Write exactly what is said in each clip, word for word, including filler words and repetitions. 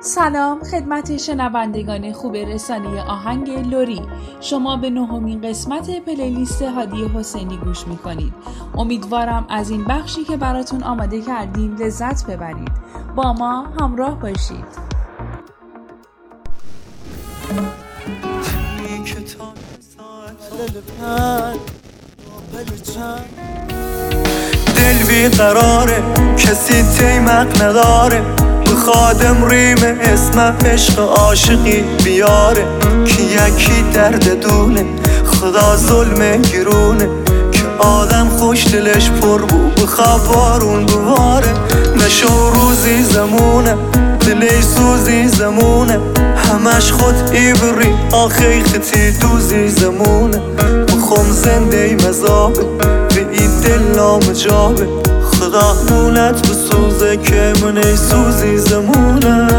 سلام خدمت شنوندگان خوب رسانه آهنگ لری. شما به نهمین قسمت پلیلیست هادی حسینی گوش میکنید. امیدوارم از این بخشی که براتون آماده کردیم لذت ببرید. با ما همراه باشید. دل بیقراره کسی تیمق نداره، بخوادم ریم اسم عشق عاشقی بیاره که یکی درد دونه خدا ظلم گیرونه که آدم خوش دلش پر بو بخواب بارون بواره نشو روزی زمونه دلی سوزی زمونه همش خود ایبری آخی خطی دوزی زمونه بخوم زنده ای مذابه به این دل نامجابه خدا نونت بسوزه که من ای سوزی زمونه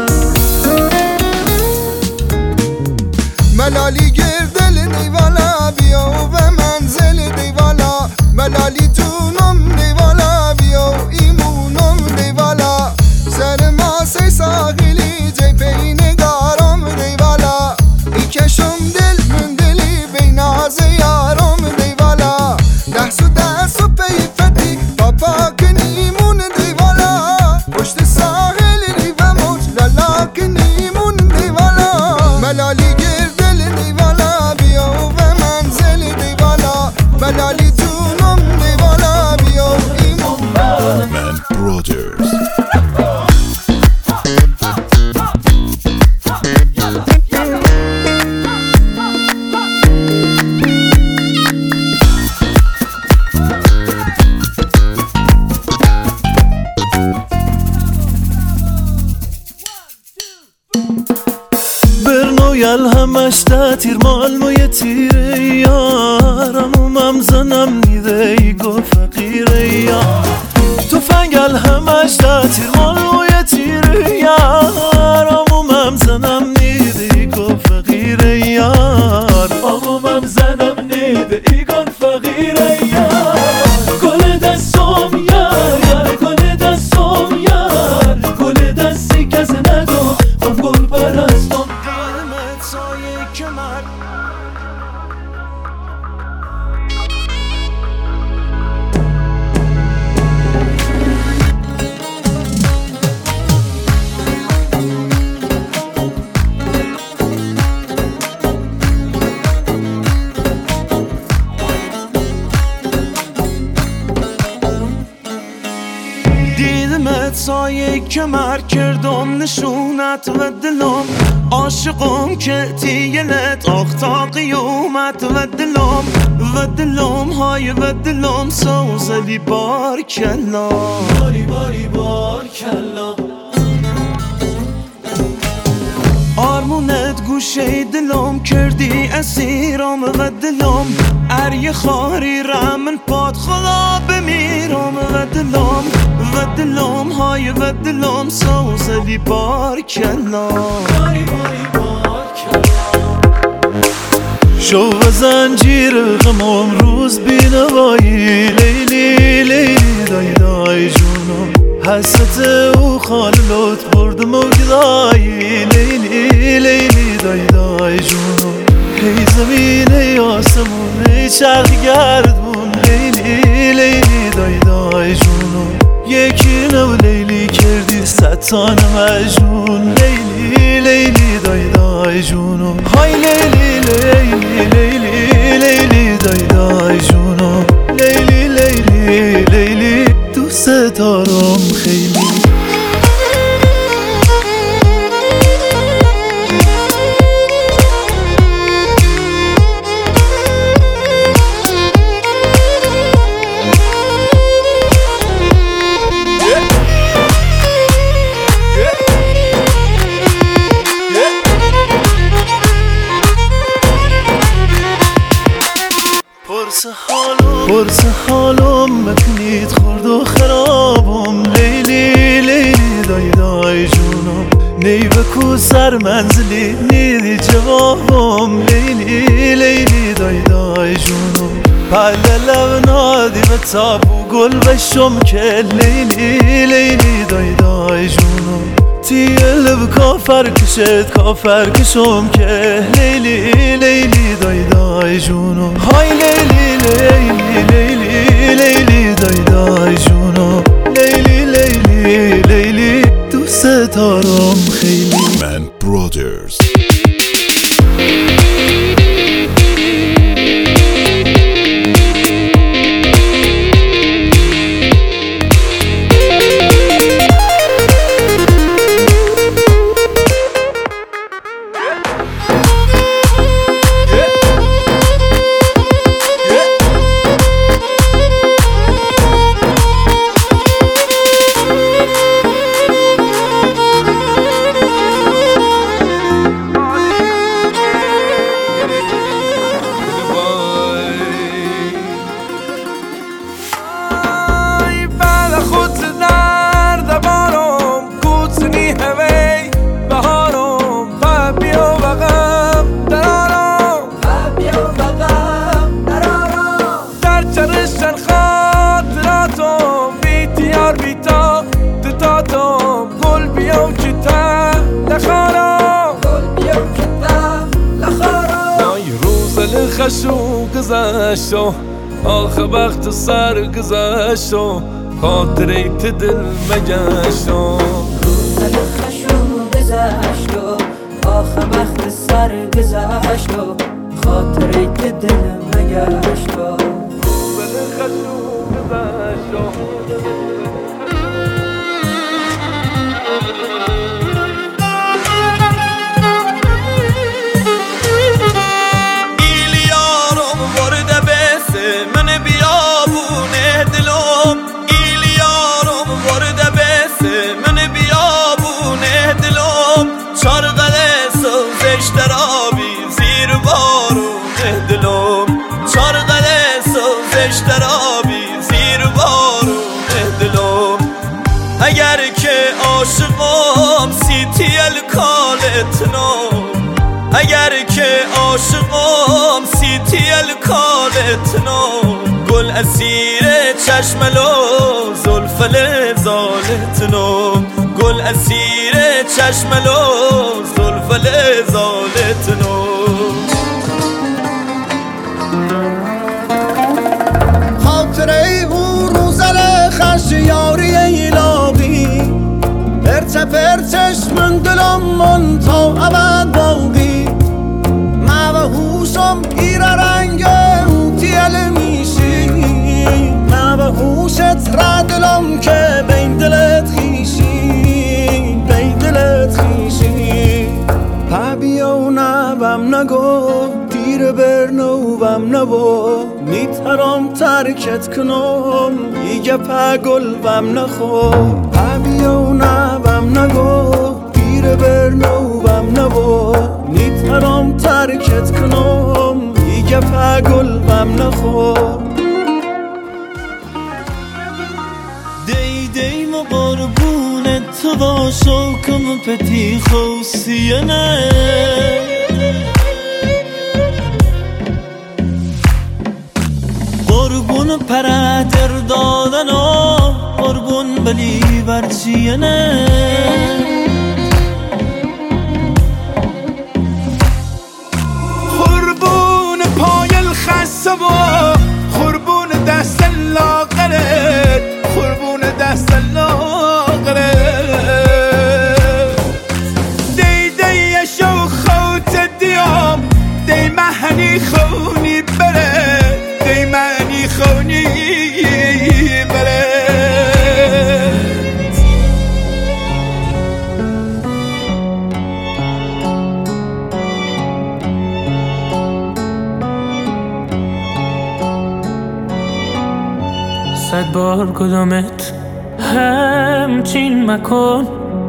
ملالی گردل دیوالا بیا و به منزل دیوالا ملالی تونم دیوالا بیا و ایمونم دیوالا سر ما سی ساقلی جای پی نگارم دیوالا ای کشم دل من دلی بی ناز یارم دیوالا دست و دست و پی فتی پاپا کنیمون دیوالا پشت ساحل ریو موج لالا کنیمون دیوالا ملالی گردل دیوالا بیا و به منزل دیوالا ملالی جونم دیوالا بیا و ایمون من برادرز برنویل همش ده تیر مال موی تیره یارم اومم زنم نیده ای گو فقیره یار تو فنگل همش ده تیر مال موی تیره یارم اومم زنم نیده ای گو فقیره یار اومم زنم نیده ای گو فقیره یار گل دستم یار یار گل دستم یار گل دستی کس ندو خب گل پرستم دلمت سایه کمر دیدمت سایه کمر کردم نشونت و دلم عاشقم که تیلت آخ تا قیومت و دلم و دلم های و دلم سوزلی بار کلا باری باری بار کلا آرمونت گوشه دلم کردی اسیرم و دلم اری خاری رمن پاد خدا بمیرم و دلم و دلم های و دلم سوزلی بار کلا باری باری بار کلا شو و زنجیر غم امروز بینوایی لیلی لیلی دای دای جونم حسرت او خاللوت بردم و گدایی لیلی لیلی دای دای جونم ای زمین ای آسمون ای چرخ گردون لیلی لیلی دای دای جونم یکی نو لیلی کردی ستان مجنون لیلی لیلی دای دای جونم های لیلی لیلی لیلی لیلی دای دای جونم لیلی لیلی لیلی دوست دارم خیلی پرس حالم بکنید خورد و خرابم لیلی لیلی دای دای جونم نیوه کو سر منزلی نیدی جوابم لیلی لیلی دای دای جونم پله لب نادی به تابو گل بشم که لیلی لیلی دای دای جونم تیل بکن کافر کشت کافر کشم که لیلی لیلی دای دای جونو های لیلی لیلی لیلی لیلی دای دای جونو لیلی لیلی لیلی دوست دارم خیلی. Man Brothers. خشو گذشتو آخه وقت سر گذشتو خاطره ت دل مگشتو روزل خشو گذشتو آخه وقت سر گذشتو خاطره ت دل مگشتو روزل خشو گذشتو اگر که عاشقم سیتی الکالتنو اگر که عاشقم سیتی الکالتنو گل اسیر چشم لو زلف لزالتنو گل اسیر چشم لو زلف لزالتنو خاطره اون روزل خش یاری ایلاقی ارچه پرچش من دلم من تا ابد باقی موهوشم ایره رنگ تیل میشی موهوشت را دلم که بین دلت خیشی بین دلت خیشی پا بیاو نبم نگو دیر برنوبم نبو میترم ترکت کنم دیگه پا گلبم نخو پا بیاو نبم نگو دیر برنوبم نبو میترم ترکت کنم دیگه پا گلبم نخو دی دی ما قربونت تو باشو کم پتی خوصیه نه قربون پرتر دادن و قربون بلی برچیه نه قربون پای الخصه و قربون دست لاغرت قربون دست لاغرت دی دی شو خوت دیام دی مهنی خونی بره دی مهنی خونی بره صد بار کدامت همچین مکن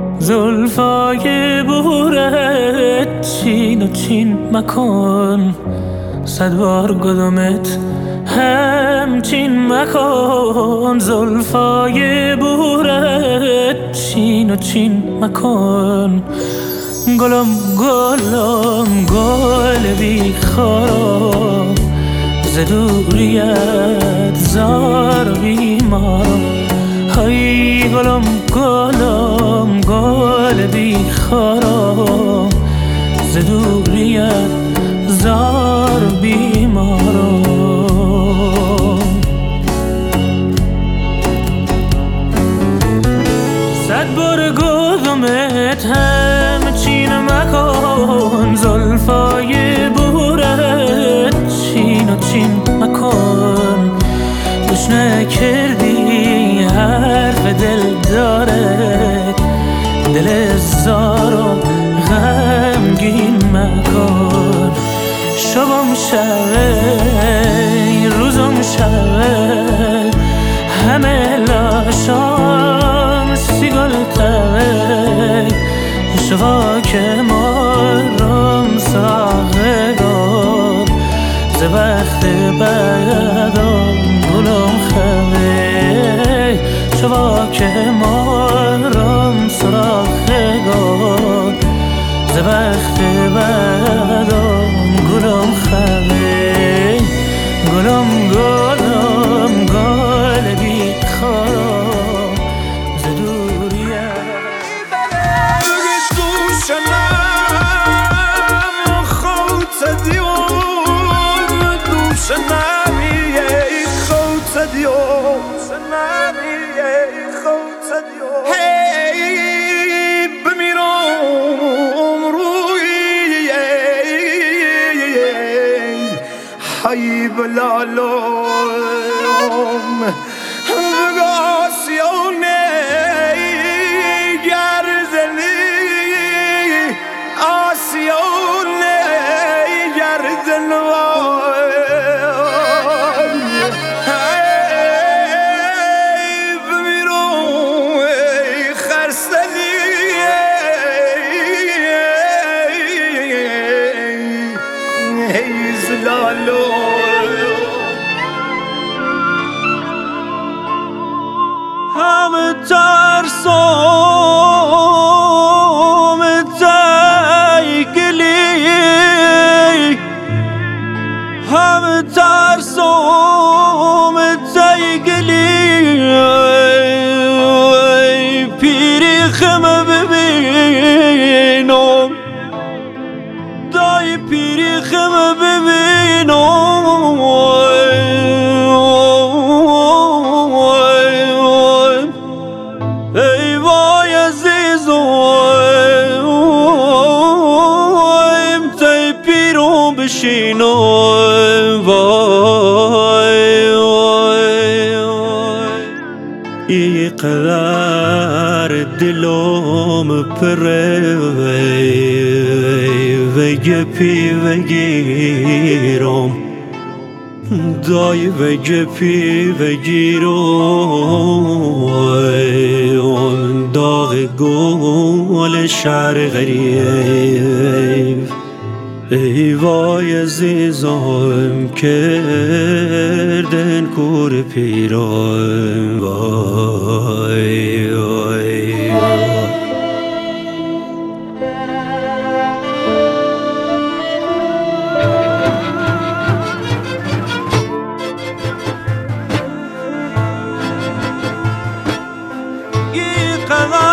زلفای بورت چین و چین مکن صد بار کدامت همچین مکن زلفای بورت چین و چین مکن گلم گلم گل بیخارم ز دوریت زار بیمارم های گلم گلم گل گل بیخارم ز دوریت زار بیمارم صد بار گفتمت همچین مکن زلفای بورت چین و چین مکن گوش نکردی حرف دل داره دل زار و غمگین مکن شبم شوی روزم شوی همه لاشام سیگل توی شوا که مارم سراغ گل ز وقت بعدم گلم خوی شوا که مارم سراغ گل ز وقت بعدم گلم خوی گلم گلم گل بیخارم ز دوریت بگش دوشنم خوت دیوم دوشنمیه خوت دیوم دوشنمیه خوت دیوم هی بمیرم روی هی بلالم بگاسیونه گردنی آسیونه گردن وای بمیرم خرسلی هی زلالم همه ترسام تیگلی همه ترسام تیگلی پیری خمه ببینم دای پیری خمه ببینم ای وای عزیزم تی پیرم بشینم وای وای وای ای قدر دلم پره و گپی و گیرم دای و گپی و گیرم داغ گل شهر غریب ای وای عزیزم کردن کور پیرم وای وای قدر